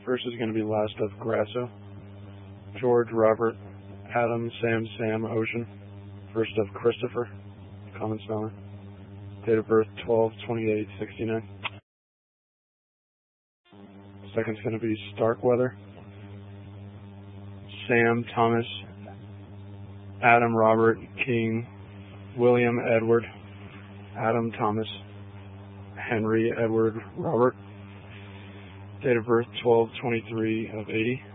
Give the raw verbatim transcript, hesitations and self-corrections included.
First is going to be last of Grasso. George Robert Adam Sam Sam Ocean. First of Christopher, common spelling. Date of birth twelve twenty-eight sixty-nine. Second's going to be Starkweather. Sam Thomas Adam Robert King William Edward Adam Thomas Henry Edward Robert. Date of birth twelve twenty-three of eighty.